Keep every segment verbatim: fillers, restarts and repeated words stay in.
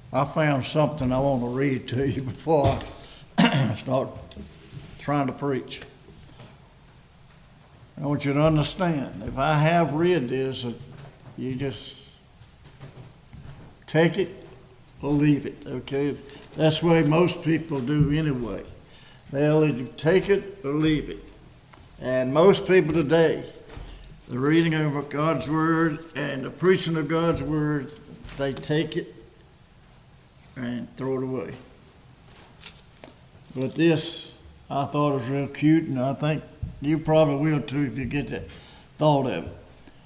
I found something I want to read to you before I start trying to preach. I want you to understand, if I have read this, you just take it or leave it, okay? That's the way most people do anyway. They'll either take it or leave it. And most people today, the reading of God's Word and the preaching of God's Word, they take it and throw it away. But this, I thought was real cute, and I think you probably will too if you get that thought of it.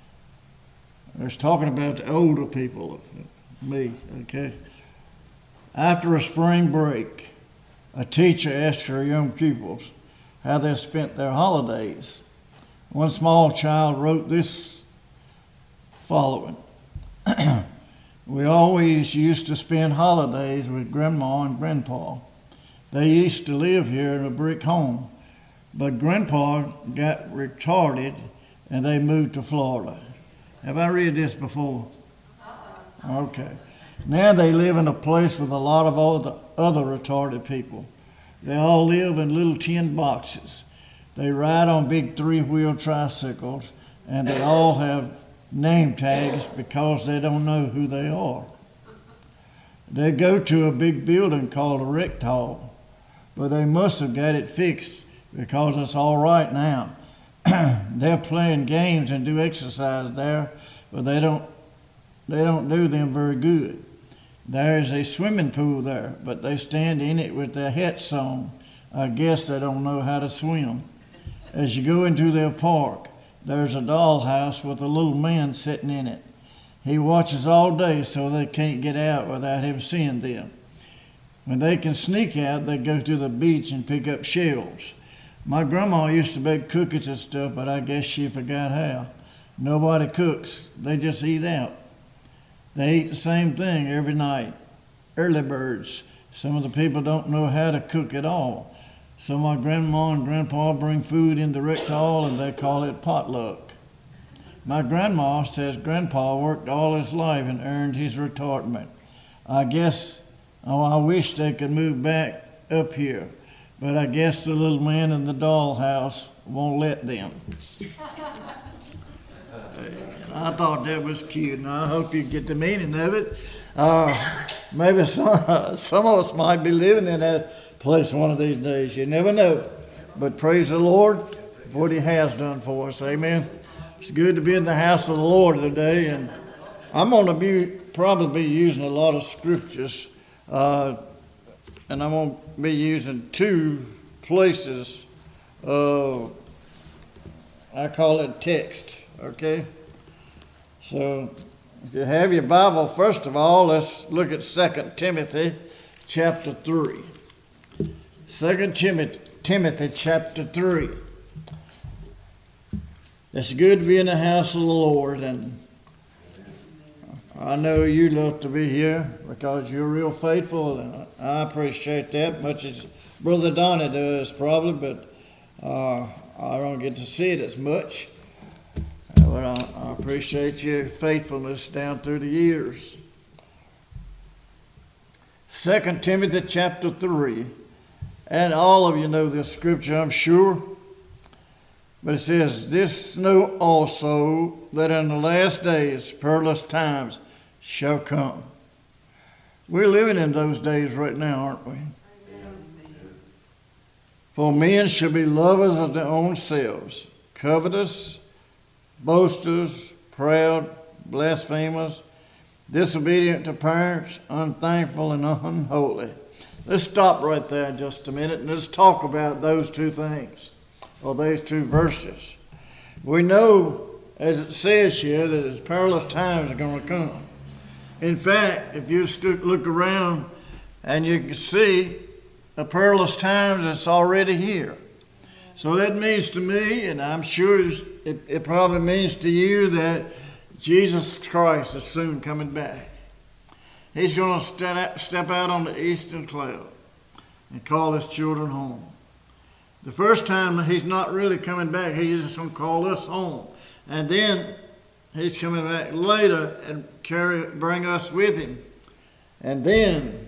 It's talking about the older people, me, okay? After a spring break, a teacher asked her young pupils how they spent their holidays. One small child wrote this following. We always used to spend holidays with Grandma and Grandpa. They used to live here in a brick home, but Grandpa got retarded and they moved to Florida. Have I read this before? Uh-uh. Okay. Now they live in a place with a lot of other, other retarded people. They all live in little tin boxes. They ride on big three-wheel tricycles, and they all have name tags because they don't know who they are. They go to a big building called a rec hall, but they must have got it fixed because it's all right now. They're playing games and do exercise there, but they don't they don't do them very good. There is a swimming pool there, but they stand in it with their hats on. I guess they don't know how to swim. As you go into their park, there's a dollhouse with a little man sitting in it. He watches all day so they can't get out without him seeing them. When they can sneak out, they go to the beach and pick up shells. My grandma used to bake cookies and stuff, but I guess she forgot how. Nobody cooks. They just eat out. They eat the same thing every night. Early birds. Some of the people don't know how to cook at all. So my grandma and grandpa bring food in the rec hall and they call it potluck. My grandma says grandpa worked all his life and earned his retirement. I guess, oh, I wish they could move back up here, but I guess the little man in the dollhouse won't let them. I thought that was cute, and I hope you get the meaning of it. Uh, maybe some, some of us might be living in that place one of these days. You never know. But praise the Lord for what He has done for us. Amen. It's good to be in the house of the Lord today, and I'm going to be probably be using a lot of scriptures, uh, and I'm going to be using two places. Uh, I call it text, okay? So if you have your Bible, first of all, let's look at Second Timothy chapter three. Second Timothy, Timothy chapter three. It's good to be in the house of the Lord, and I know you love to be here because you're real faithful, and I appreciate that much as Brother Donnie does probably, but uh, I don't get to see it as much. But I, I appreciate your faithfulness down through the years. Second Timothy chapter three. And all of you know this scripture, I'm sure. But it says, this know also that in the last days perilous times shall come. We're living in those days right now, aren't we? Amen. For men shall be lovers of their own selves, covetous, boasters, proud, blasphemers, disobedient to parents, unthankful, and unholy. Let's stop right there just a minute and let's talk about those two things, or those two verses. We know, as it says here, that it's perilous times are going to come. In fact, if you look around and you can see the perilous times that's already here. So that means to me, and I'm sure it, it probably means to you, that Jesus Christ is soon coming back. He's going to step out on the eastern cloud and call his children home. The first time he's not really coming back, he's just going to call us home. And then he's coming back later and carry, bring us with him. And then,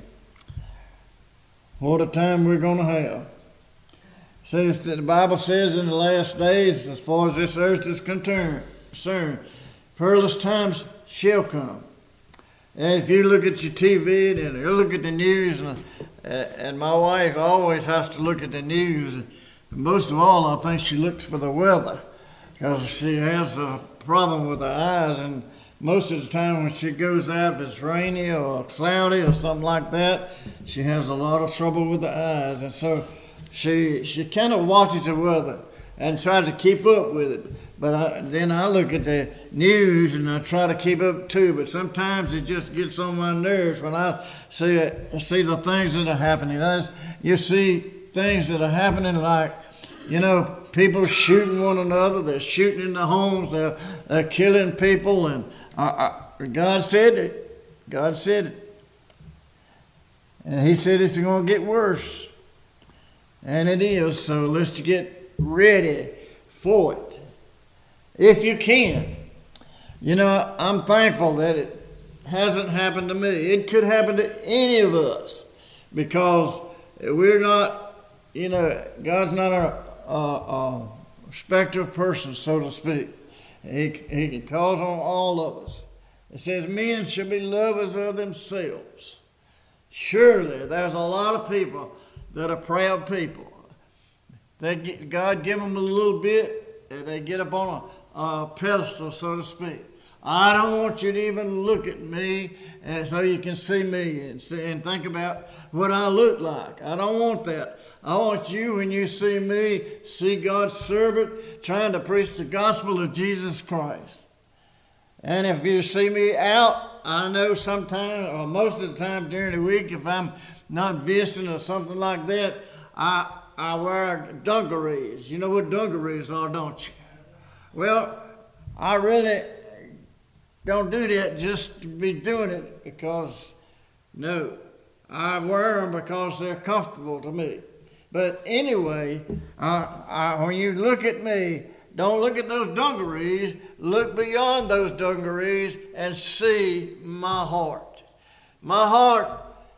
what a time we're going to have. Says that the Bible says in the last days, as far as this earth is concerned, perilous times shall come. And if you look at your T V and you look at the news, and, and my wife always has to look at the news. Most of all, I think she looks for the weather because she has a problem with her eyes. And most of the time when she goes out, if it's rainy or cloudy or something like that, she has a lot of trouble with the eyes. And so she she kind of watches the weather and tries to keep up with it. But I, then I look at the news and I try to keep up too. But sometimes it just gets on my nerves when I see it, see the things that are happening. As you see things that are happening, like, you know, people shooting one another. They're shooting in the homes. They're, they're killing people. And I, I, God said it. God said it. And He said it's going to get worse. And it is. So let's get ready for it, if you can. You know, I'm thankful that it hasn't happened to me. It could happen to any of us because we're not, you know, God's not a, a, a respecter of persons, so to speak. He, he calls on all of us. It says men should be lovers of themselves. Surely there's a lot of people that are proud people. They get, God give them a little bit and they get up on a, a pedestal, so to speak. I don't want you to even look at me and so you can see me and, see, and think about what I look like. I don't want that. I want you, when you see me, see God's servant trying to preach the gospel of Jesus Christ. And if you see me out, I know sometimes, or most of the time during the week, if I'm not visiting or something like that, I I wear dungarees. You know what dungarees are, don't you? Well, I really don't do that just to be doing it because, no, I wear them because they're comfortable to me. But anyway, I, I, when you look at me, don't look at those dungarees. Look beyond those dungarees and see my heart. My heart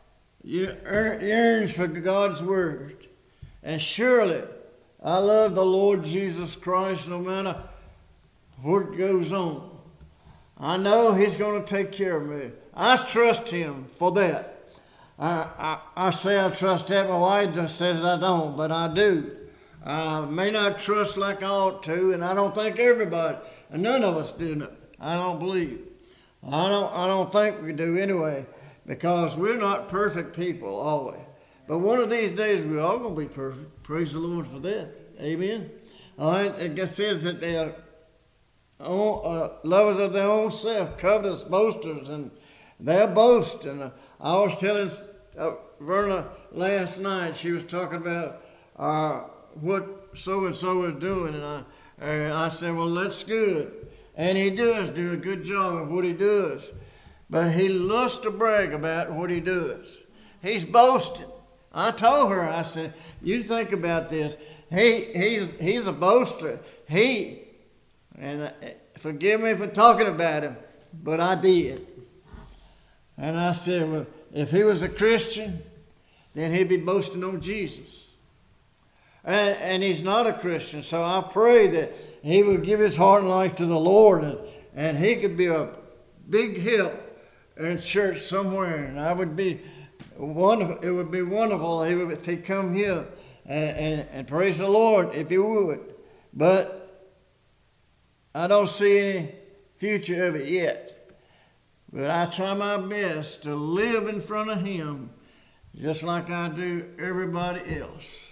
yearns for God's word. And surely I love the Lord Jesus Christ no matter what goes on. I know He's going to take care of me. I trust Him for that. I, I, I say I trust that. My wife just says I don't, but I do. I may not trust like I ought to, and I don't think everybody, and none of us do. I don't believe. I don't, I don't think we do anyway, because we're not perfect people, are we? But one of these days we're all going to be perfect. Praise the Lord for that. Amen. All right. It says that they are own, uh, lovers of their own self, covetous, boasters, and they're boasting. Uh, I was telling uh, Verna last night, she was talking about uh, what so-and-so is doing, and I, and I said, well, that's good. And he does do a good job of what he does. But he loves to brag about what he does. He's boasting. I told her, I said, you think about this. He he's he's a boaster. He, and uh, forgive me for talking about him, but I did. And I said, well, if he was a Christian, then he'd be boasting on Jesus. And, and he's not a Christian, so I pray that he would give his heart and life to the Lord, and, and he could be a big help in church somewhere. And I would be wonderful. It would be wonderful if he come here and, and, and praise the Lord if he would. But I don't see any future of it yet. But I try my best to live in front of him just like I do everybody else.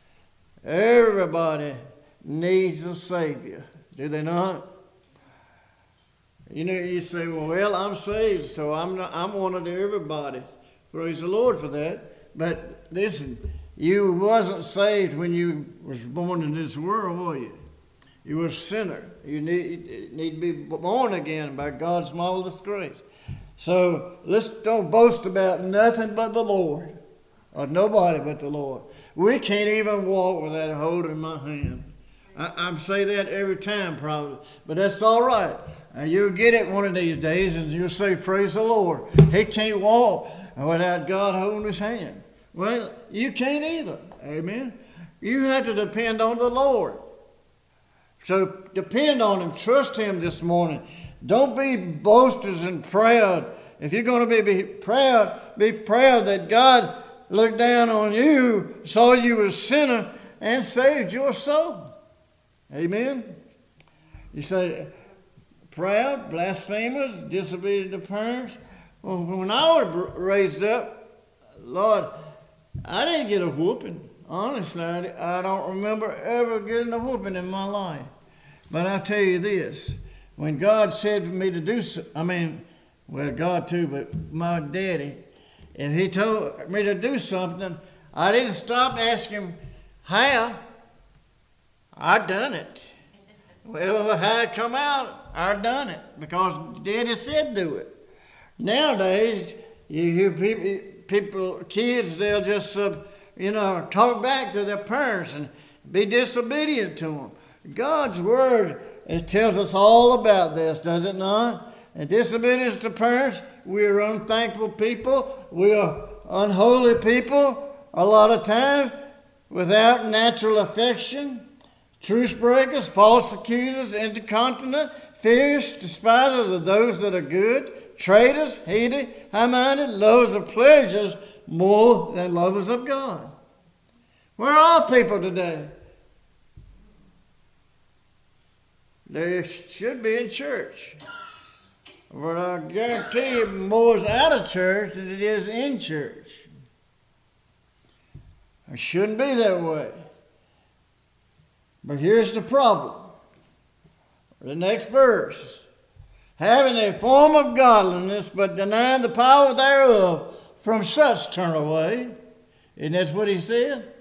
Everybody needs a Savior, do they not? You know, you say, well, well, I'm saved, so I'm not, I'm one of the everybody. Praise the Lord for that. But listen, you wasn't saved when you was born in this world, were you? You were a sinner. You need, need to be born again by God's marvelous grace. So let's don't boast about nothing but the Lord, or nobody but the Lord. We can't even walk without holding my hand. I, I say that every time probably, but that's all right. Uh, you'll get it one of these days and you'll say, praise the Lord. He can't walk. without God holding his hand. Well, you can't either. Amen. You have to depend on the Lord. So depend on him. Trust him this morning. Don't be boasters and proud. If you're going to be, be proud, be proud that God looked down on you, saw you as a sinner, and saved your soul. Amen. You say, proud, blasphemers, disobedient to parents. Well, when I was raised up, Lord, I didn't get a whooping. Honestly, I, I don't remember ever getting a whooping in my life. But I tell you this, when God said to me to do so, I mean, well, God too, but my daddy, if he told me to do something, I didn't stop to ask him how. I done it. Well, how it come out, I done it because daddy said do it. Nowadays, you hear people, people kids, they'll just, uh, you know, talk back to their parents and be disobedient to them. God's word, it tells us all about this, does it not? And disobedience to parents, we are unthankful people. We are unholy people a lot of time without natural affection. Truce breakers, false accusers, incontinent, fierce, despisers of those that are good, traitors, heady, high-minded, lovers of pleasures more than lovers of God. Where are people today? They should be in church. But I guarantee you more is out of church than it is in church. It shouldn't be that way. But here's the problem. The next verse. Having a form of godliness, but denying the power thereof, from such turn away. Isn't that what he said?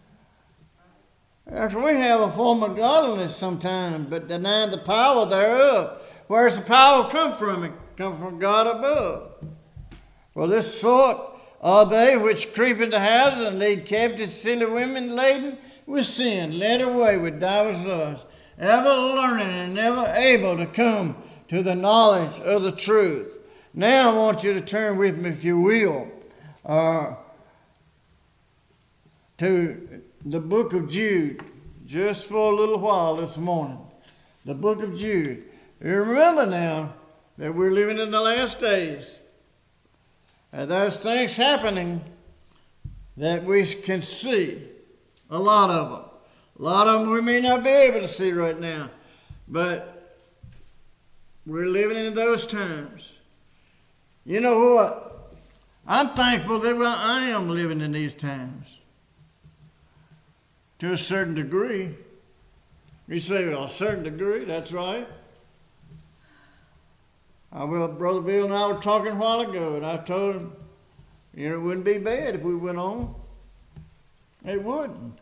After we have a form of godliness sometimes, but denying the power thereof. Where's the power come from? It comes from God above. For this sort are they which creep into houses and lead captive silly women laden with sin, led away with divers lusts, ever learning and never able to come to the knowledge of the truth. Now I want you to turn with me, if you will, uh, to the book of Jude, just for a little while this morning. The book of Jude. You remember now that we're living in the last days. And there's things happening that we can see. A lot of them. A lot of them we may not be able to see right now. But we're living in those times. You know what? I'm thankful that I am living in these times. To a certain degree. You say, well, a certain degree, that's right. I, well, Brother Bill and I were talking a while ago, and I told him, you know, it wouldn't be bad if we went on. It wouldn't.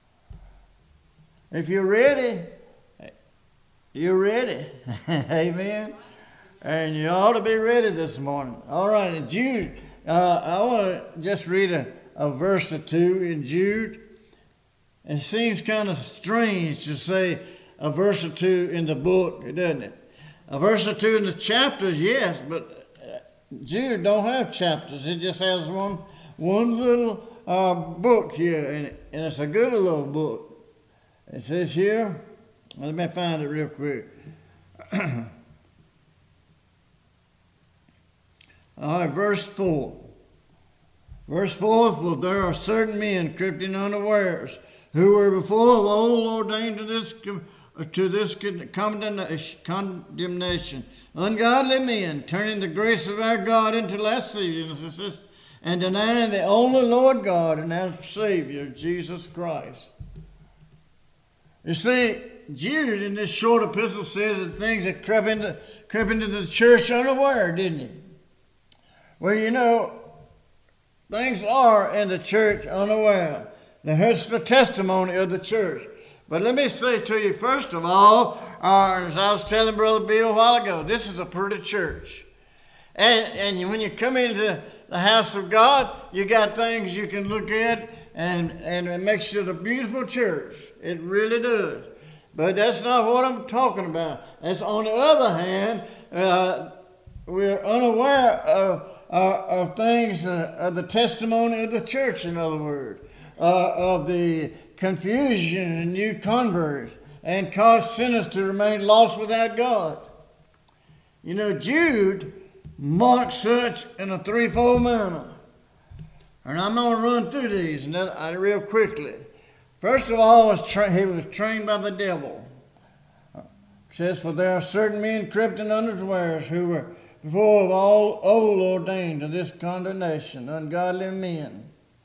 If you're ready, you're ready. Amen. And you ought to be ready this morning. All right, in Jude, uh, I want to just read a, a verse or two in Jude. It seems kind of strange to say a verse or two in the book, doesn't it? A verse or two in the chapters, yes, but Jude don't have chapters. It just has one one little uh, book here, and, it, and it's a good little book. It says here, let me find it real quick. All right, verse four. Verse four, for there are certain men creeping unawares, who were before of old ordained to this to this condemnation, ungodly men, turning the grace of our God into lasciviousness, and denying the only Lord God and our Savior, Jesus Christ. You see, Jude in this short epistle says that things that crept into, crept into the church unaware, didn't he? Well, you know, things are in the church unaware. Now, here's the testimony of the church. But let me say to you, first of all, uh, as I was telling Brother Bill a while ago, this is a pretty church. And, and when you come into the house of God, you got things you can look at, and, and it makes it a beautiful church. It really does. But that's not what I'm talking about. As on the other hand, uh, we're unaware of uh, of things, uh, of the testimony of the church, in other words, uh, of the confusion and new converts, and caused sinners to remain lost without God. You know, Jude marked such in a threefold manner. And I'm going to run through these and that, uh, real quickly. First of all, was tra- he was trained by the devil. Uh, it says, for there are certain men crept in unawares who were before of all old ordained to this condemnation, ungodly men.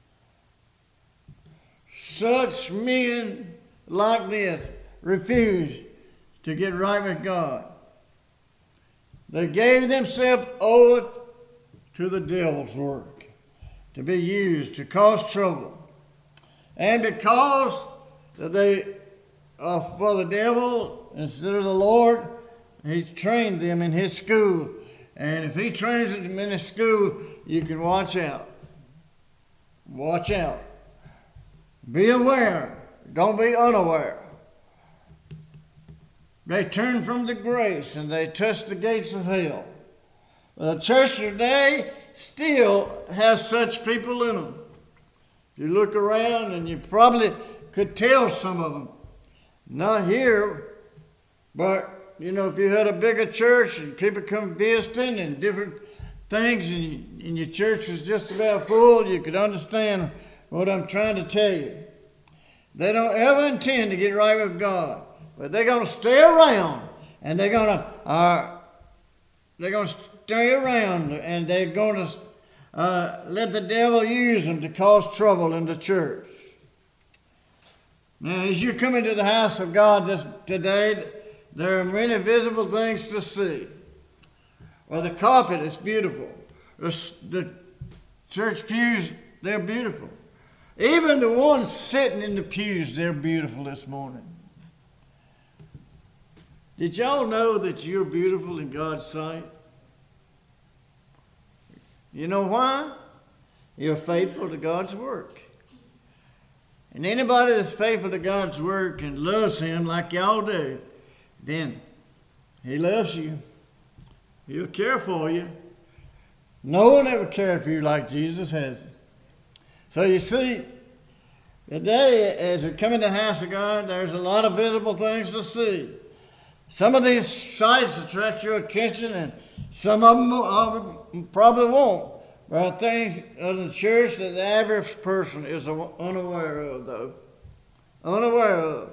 Such men like this refused to get right with God. They gave themselves over to the devil's work, to be used to cause trouble. And because they are for the devil instead of the Lord, he trained them in his school. And if he trains them in his school, you can watch out. Watch out. Be aware. Don't be unaware. They turn from the grace and they touch the gates of hell. The church today still has such people in them. If you look around, and you probably could tell some of them. Not here, but, you know, if you had a bigger church and people come visiting and different things, and, you, and your church was just about full, you could understand what I'm trying to tell you. They don't ever intend to get right with God. But they're going to stay around, and they're going to uh, they're going to stay around, and they're going to uh, let the devil use them to cause trouble in the church. Now, as you come into the house of God this today, there are many visible things to see. Well, the carpet is beautiful. The, the church pews, they're beautiful. Even the ones sitting in the pews, they're beautiful this morning. Did y'all know that you're beautiful in God's sight? You know why? You're faithful to God's work. And anybody that's faithful to God's work and loves Him like y'all do, then He loves you. He'll care for you. No one ever cared for you like Jesus has. So you see, today as we come into the house of God, there's a lot of visible things to see. Some of these sights attract your attention, and some of them uh, probably won't. There are things of the church that the average person is unaware of, though. Unaware of.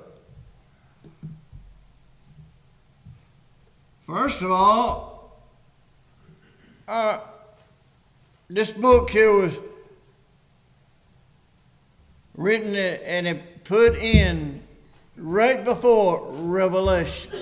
First of all, uh, this book here was written and it put in right before Revelation.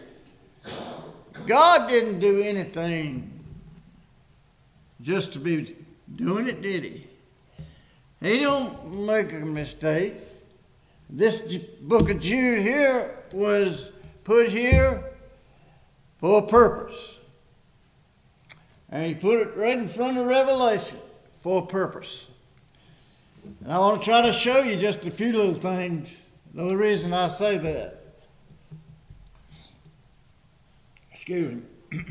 God didn't do anything just to be doing it, did He? He don't make a mistake. This book of Jude here was put here for a purpose. And He put it right in front of Revelation for a purpose. And I want to try to show you just a few little things. The only reason I say that. Excuse me.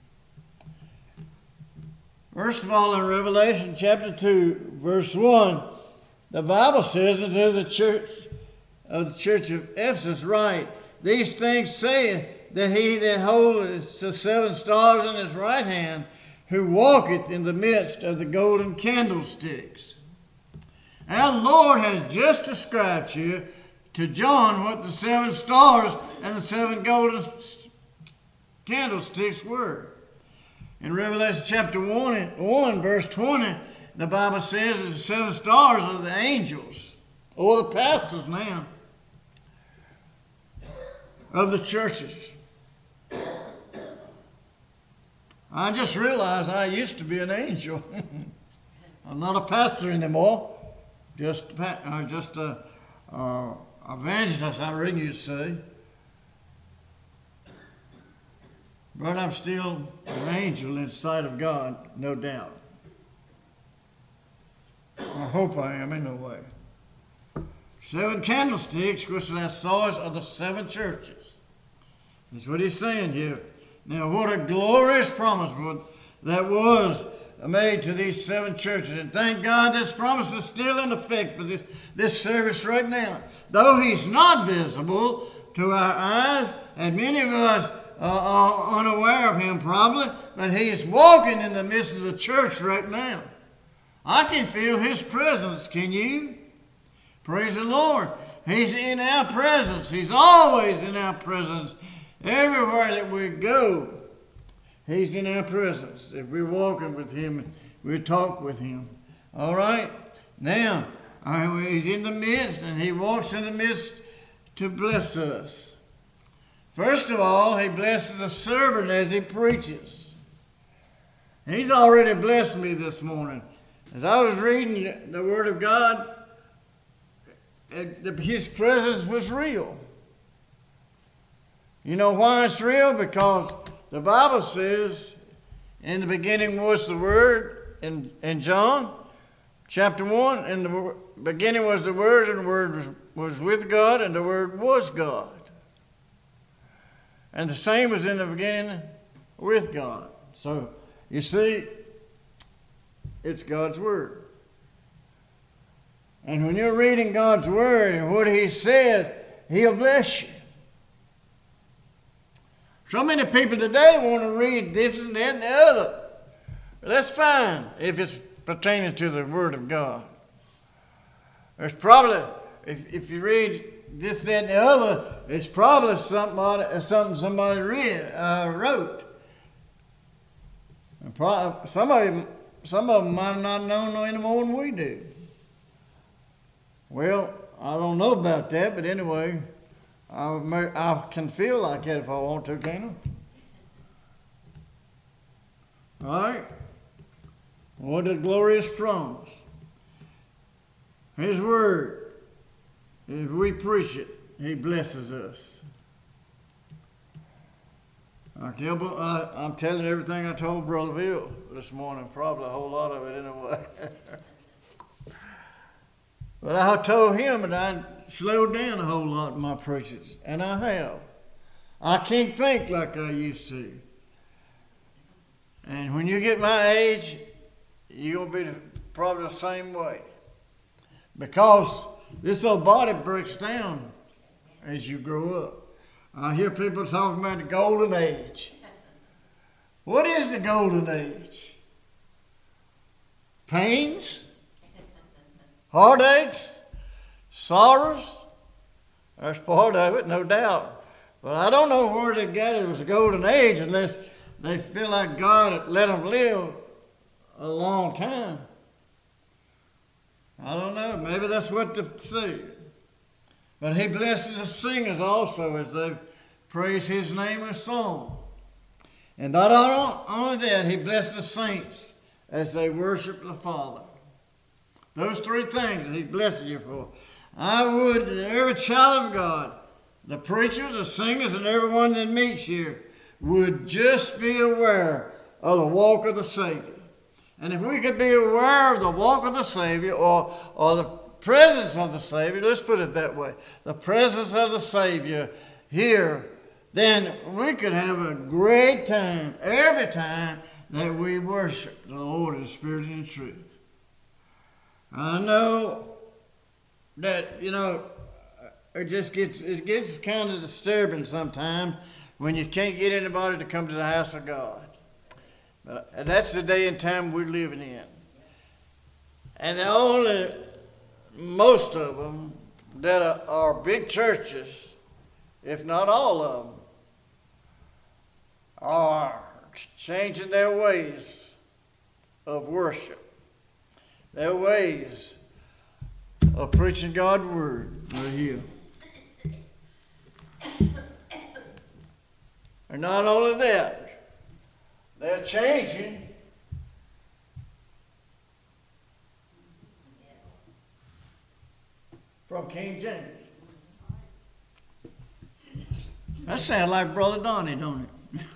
First of all, in Revelation chapter two, verse one, the Bible says unto the church of the church of Ephesus, write, these things say that he that holdeth the seven stars in his right hand, who walketh in the midst of the golden candlesticks. Our Lord has just described here to John what the seven stars and the seven golden candlesticks were. In Revelation chapter one, one, verse twenty, the Bible says that the seven stars are the angels, or the pastors now, of the churches. I just realized I used to be an angel. I'm not a pastor anymore, just, uh, just a uh, evangelist, I really used to say. But I'm still an angel in the sight of God, no doubt. I hope I am, anyway. Seven candlesticks, which are the stars of the seven churches. That's what he's saying here. Now, what a glorious promise that was made to these seven churches. And thank God this promise is still in effect for this, this service right now. Though he's not visible to our eyes, and many of us uh, are unaware of him probably, but he is walking in the midst of the church right now. I can feel his presence, can you? Praise the Lord. He's in our presence. He's always in our presence. Everywhere that we go, he's in our presence. If we're walking with him, we talk with him. All right? Now, he's in the midst, and he walks in the midst to bless us. First of all, he blesses a servant as he preaches. He's already blessed me this morning. As I was reading the Word of God, his presence was real. You know why it's real? Because the Bible says, in the beginning was the Word, in, in John chapter one, in the beginning was the Word, and the Word was, was with God, and the Word was God. And the same was in the beginning with God. So, you see, it's God's Word. And when you're reading God's Word and what He says, He'll bless you. So many people today want to read this and that and the other. That's fine if it's pertaining to the Word of God. There's probably, if, if you read this, that, and the other, it's probably somebody, something somebody read, uh, wrote. And probably, some of them, some of them might have not known any more than we do. Well, I don't know about that, but anyway, I, may, I can feel like that if I want to, can't I? All right? What a glorious promise. His Word, if we preach it, He blesses us. I tell, I, I'm telling everything I told Brother Bill this morning, probably a whole lot of it anyway. But I told him that I'd slowed down a whole lot in my preachings, and I have. I can't think like I used to. And when you get my age, you'll be probably the same way. Because this old body breaks down as you grow up. I hear people talking about the golden age. What is the golden age? Pains? Heartaches? Sorrows? That's part of it, no doubt. But I don't know where they got it. It was a golden age unless they feel like God let them live a long time. I don't know. Maybe that's what they say. But He blesses the singers also as they praise His name in song. And not only that, He blesses the saints as they worship the Father. Those three things that He blesses you for. I would that every child of God, the preachers, the singers, and everyone that meets here would just be aware of the walk of the Savior. And if we could be aware of the walk of the Savior or, or the presence of the Savior, let's put it that way, the presence of the Savior here, then we could have a great time every time that we worship the Lord in spirit and in truth. I know that, you know, it just gets, it gets kind of disturbing sometimes when you can't get anybody to come to the house of God. But that's the day and time we're living in. And the only, most of them that are, are big churches, if not all of them, are changing their ways of worship, their ways of preaching God's word right here. And not only that, they're changing from King James. That sounds like Brother Donnie, don't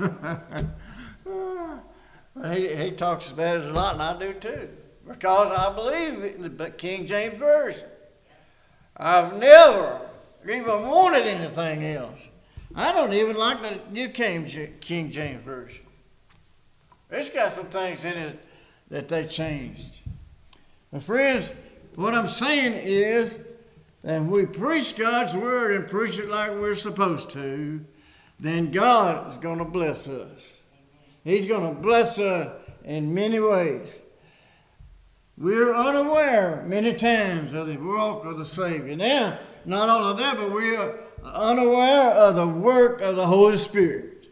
it? he, he talks about it a lot, and I do too. Because I believe in the King James Version. I've never even wanted anything else. I don't even like the New King James Version. It's got some things in it that they changed. But friends, what I'm saying is that when we preach God's word and preach it like we're supposed to, then God is going to bless us. He's going to bless us in many ways. We're unaware many times of the work of the Savior. Now, not only that, but we are unaware of the work of the Holy Spirit.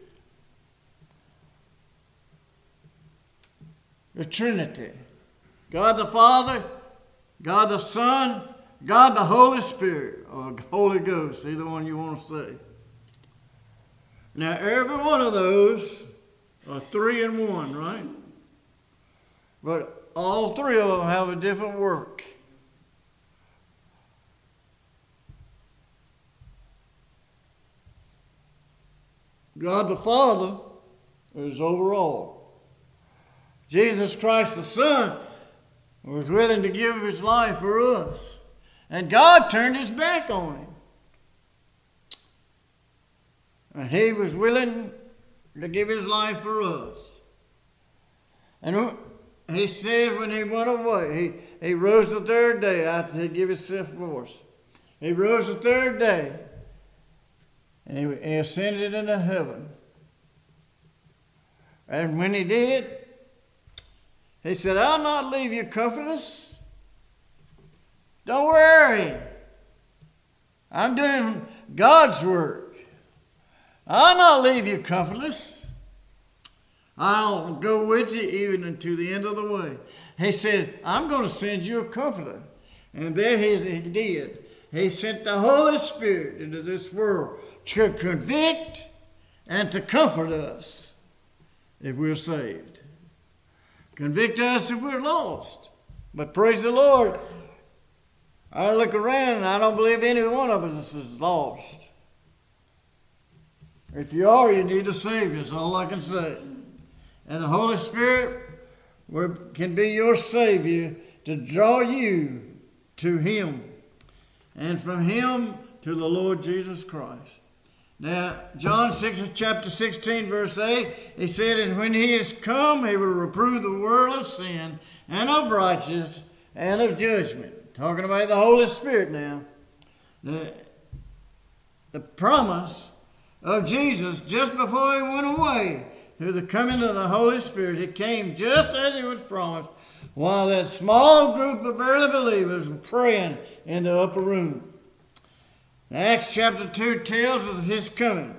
The Trinity. God the Father, God the Son, God the Holy Spirit, or Holy Ghost, either one you want to say. Now, every one of those are three in one, right? But all three of them have a different work. God the Father is over all. Jesus Christ the Son was willing to give his life for us. And God turned his back on him. And he was willing to give his life for us. And he said when he went away, he, he rose the third day after he gave himself for us. He rose the third day. And he, he ascended into heaven. And when he did, he said, I'll not leave you comfortless. Don't worry. I'm doing God's work. I'll not leave you comfortless. I'll go with you even unto the end of the way. He said, I'm going to send you a comforter. And there he, he did. He sent the Holy Spirit into this world to convict and to comfort us if we're saved. Convict us if we're lost. But praise the Lord, I look around and I don't believe any one of us is lost. If you are, you need a Savior, is all I can say. And the Holy Spirit can be your Savior to draw you to Him. And from Him to the Lord Jesus Christ. Now, John six, chapter sixteen, verse eight, he said, and when he is come, he will reprove the world of sin and of righteousness and of judgment. Talking about the Holy Spirit now. The, the promise of Jesus just before he went away through the coming of the Holy Spirit, it came just as it was promised while that small group of early believers were praying in the upper room. Acts chapter two tells us of his coming.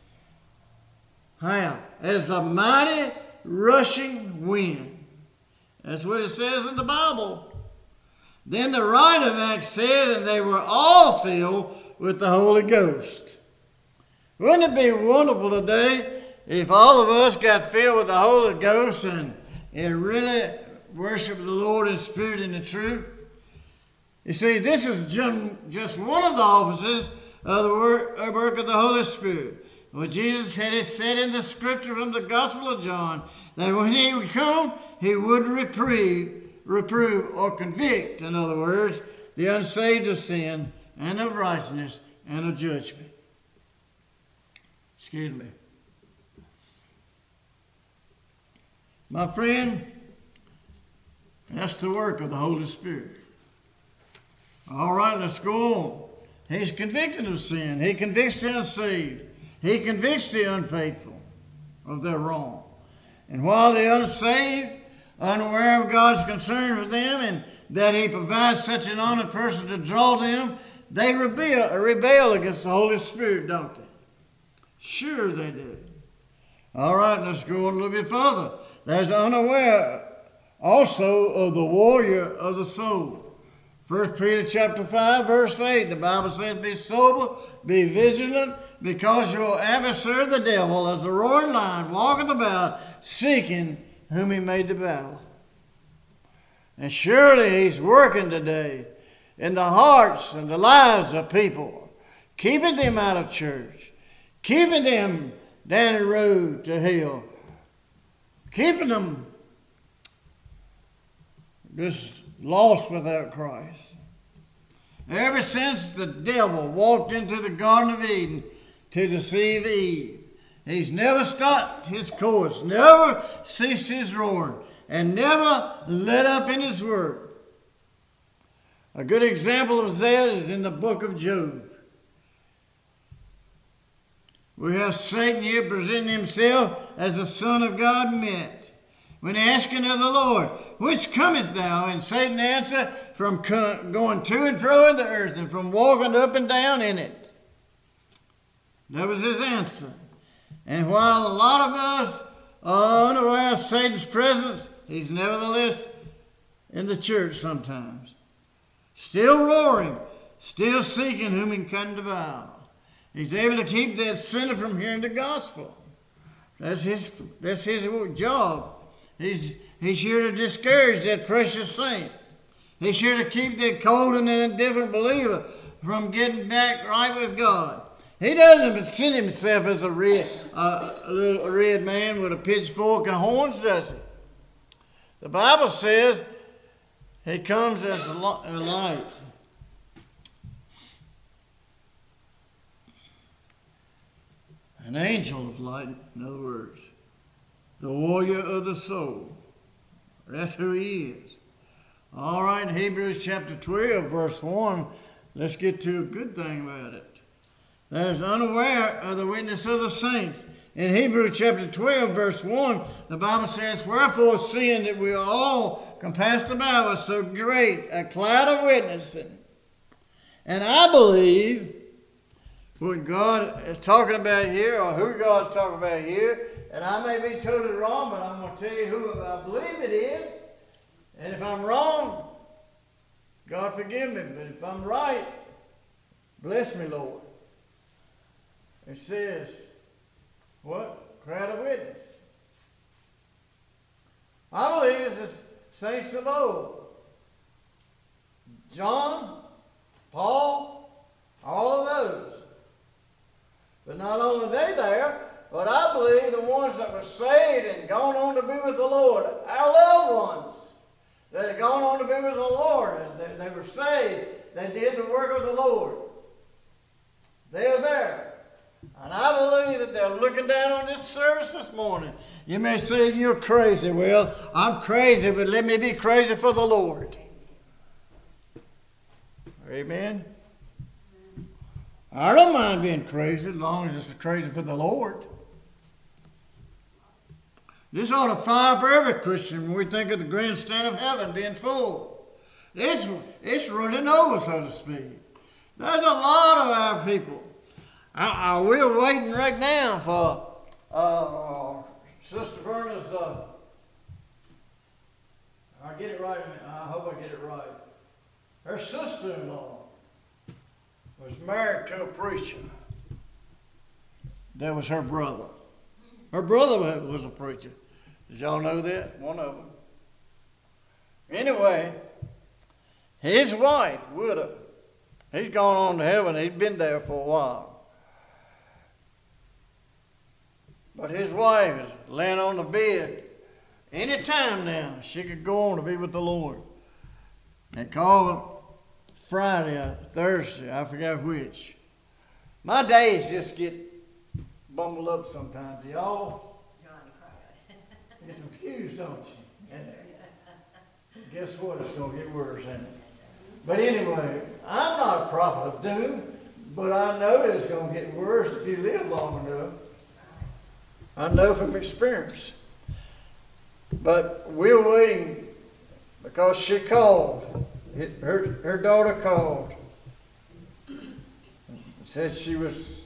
How? As a mighty rushing wind. That's what it says in the Bible. Then the writer of Acts said, and they were all filled with the Holy Ghost. Wouldn't it be wonderful today if all of us got filled with the Holy Ghost and, and really worshiped the Lord in spirit and in truth? You see, this is just one of the offices of the work of the Holy Spirit. What Jesus had said in the scripture from the Gospel of John, that when he would come, he would reprieve, reprove or convict, in other words, the unsaved of sin and of righteousness and of judgment. Excuse me. My friend, that's the work of the Holy Spirit. All right, let's go on. He's convicted of sin. He convicts the unsaved. He convicts the unfaithful of their wrong. And while the unsaved, unaware of God's concern for them and that he provides such an honored person to draw them, they rebel, rebel against the Holy Spirit, don't they? Sure they do. All right, let's go on a little bit further. There's unaware also of the warrior of the soul. First Peter chapter five, verse eight, the Bible says, be sober, be vigilant, because your adversary, the devil, as a roaring lion, walketh about, seeking whom he may devour. And surely he's working today in the hearts and the lives of people, keeping them out of church, keeping them down the road to hell, keeping them just lost without Christ. Ever since the devil walked into the Garden of Eden to deceive Eve, he's never stopped his course, never ceased his roaring. and never let up in his word. A good example of that is in the book of Job. We have Satan here presenting himself as the Son of God met. When asking of the Lord, which comest thou? And Satan answered, from going to and fro in the earth and from walking up and down in it. That was his answer. And while a lot of us are unaware of Satan's presence, he's nevertheless in the church sometimes. Still roaring, still seeking whom he can devour. He's able to keep that sinner from hearing the gospel. That's his, that's his job. He's, he's here to discourage that precious saint. He's here to keep that cold and indifferent believer from getting back right with God. He doesn't present himself as a red, uh, a little a red man with a pitchfork and horns, does he? The Bible says he comes as a light. An angel of light, in other words. The warrior of the soul. That's who he is. All right, in Hebrews chapter twelve, verse one, let's get to a good thing about it. There's unaware of the witness of the saints. In Hebrews chapter twelve, verse one, the Bible says, wherefore, seeing that we are all compassed about with so great a cloud of witnessing. And I believe what God is talking about here, or who God's talking about here, and I may be totally wrong, but I'm going to tell you who I believe it is. And if I'm wrong, God forgive me. But if I'm right, bless me, Lord. It says, what? Crowd of witness. I believe it's the saints of old. John, Paul, all of those. But not only are they there, but I believe the ones that were saved and gone on to be with the Lord, our loved ones that had gone on to be with the Lord, and they, they were saved, they did the work of the Lord. They're there. And I believe that they're looking down on this service this morning. You may say you're crazy. Well, I'm crazy, but let me be crazy for the Lord. Amen. I don't mind being crazy as long as it's crazy for the Lord. This ought to fire up every Christian when we think of the grandstand of heaven being full. It's, it's running over, so to speak. There's a lot of our people. I, I, we're waiting right now for uh, Sister Verna's, uh, I get it right, I hope I get it right. Her sister-in-law was married to a preacher. That was her brother. Her brother was a preacher. Did y'all know that? One of them. Anyway, his wife, widow, he's gone on to heaven. He's been there for a while. But his wife is laying on the bed. Any time now, she could go on to be with the Lord. They called Friday or Thursday, I forgot which. My days just get bumbled up sometimes. Y'all get confused, don't you? And guess what? It's going to get worse, ain't it? But anyway, I'm not a prophet of doom, but I know that it's going to get worse if you live long enough. I know from experience. But we're waiting because she called. It, her, her daughter called. Said she was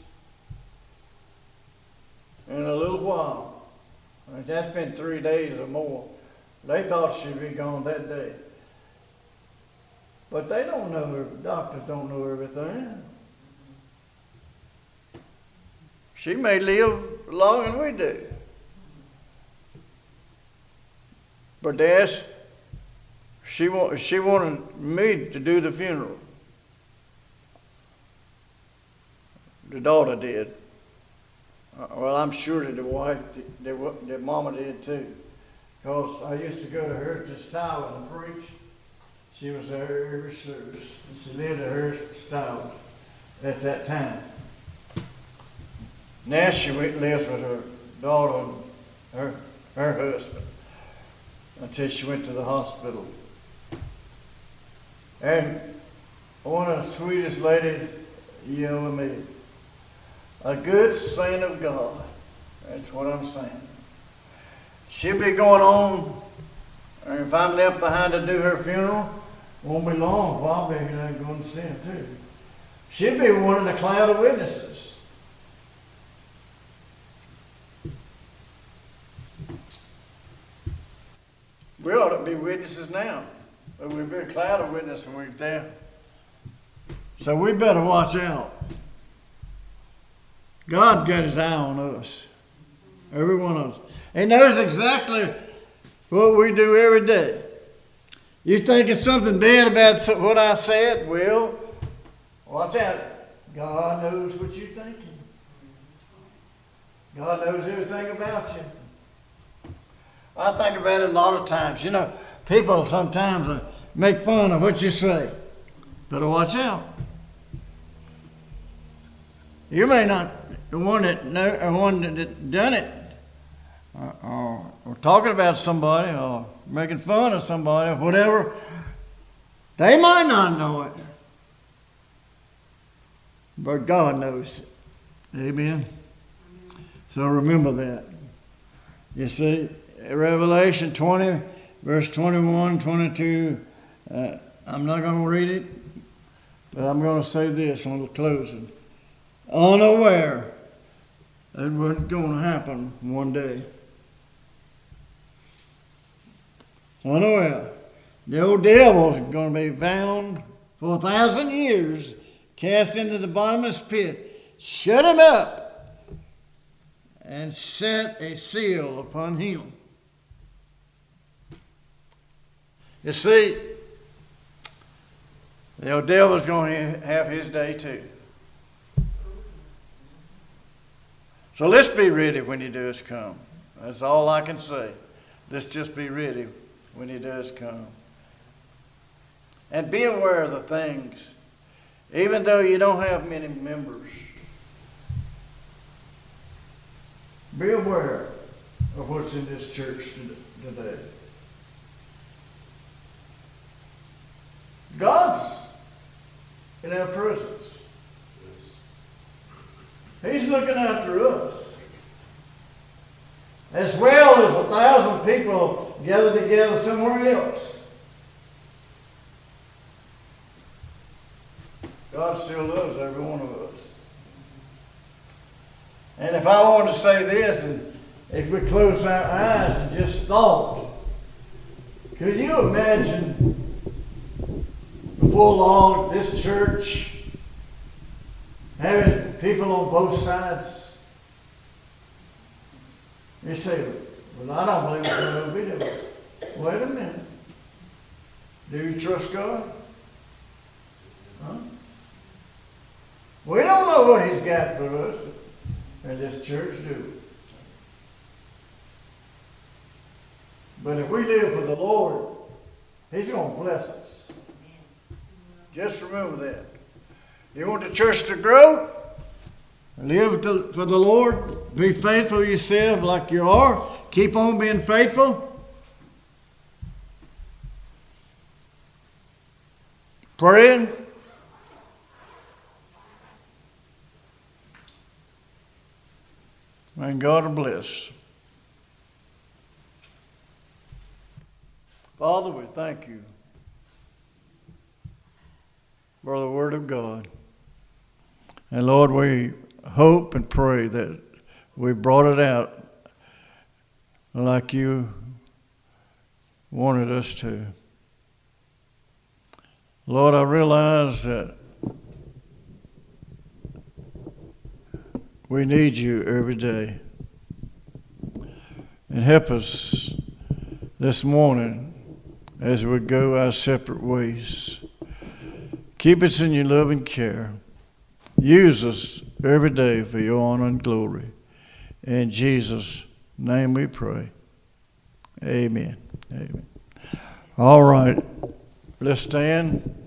in a little while. That's been three days or more. They thought she'd be gone that day. But they don't know, doctors don't know everything. She may live longer than we do. But they asked, she, wa- she wanted me to do the funeral. The daughter did. Uh, well, I'm sure that the wife, the, the, the mama did too. Because I used to go to Heritage Towers and preach. She was there every service. And she lived at Heritage Towers at that time. Now she lives with her daughter and her, her husband. until she went to the hospital. And one of the sweetest ladies you ever met. A good saint of God. That's what I'm saying. She'll be going on, and if I'm left behind to do her funeral, won't be long. I'll be going to see her too. She'll be one of the cloud of witnesses. We ought to be witnesses now, but we'll be a cloud of witnesses when we're there. So we better watch out. God got his eye on us. Every one of us. He knows exactly what we do every day. You thinking something bad about what I said? Well, watch out. God knows what you're thinking. God knows everything about you. I think about it a lot of times. You know, people sometimes make fun of what you say. Better watch out. You may not the one that know, or one that done it, or, or, or talking about somebody, or making fun of somebody, or whatever. They might not know it, but God knows it. Amen. So remember that. You see, Revelation twenty, verse twenty-one, twenty-two. Uh, I'm not going to read it, but I'm going to say this on the closing. Unaware that what's going to happen one day. Unaware. The old devil's going to be bound for a thousand years, cast into the bottomless pit. Shut him up and set a seal upon him. You see, the old devil's going to have his day too. So let's be ready when he does come. That's all I can say. Let's just be ready when he does come. And be aware of the things, even though you don't have many members. Be aware of what's in this church today. God's in our presence. He's looking after us. As well as a thousand people gathered together somewhere else. God still loves every one of us. And if I wanted to say this, and if we close our eyes and just thought, could you imagine before long this church having people on both sides? You say, well, I don't believe it's going to be that way. Wait a minute. Do you trust God? Huh? We don't know what he's got for us in this church, do we? But if we live for the Lord, he's going to bless us. Just remember that. You want the church to grow? Live to, for the Lord. Be faithful yourself like you are. Keep on being faithful. Praying. And God will bless. Father, we thank you for the Word of God. And Lord, we hope and pray that we brought it out like you wanted us to. Lord, I realize that we need you every day. And help us this morning as we go our separate ways. Keep us in your loving care. Use us every day for your honor and glory. In Jesus' name we pray. Amen. Amen. All right. Let's stand.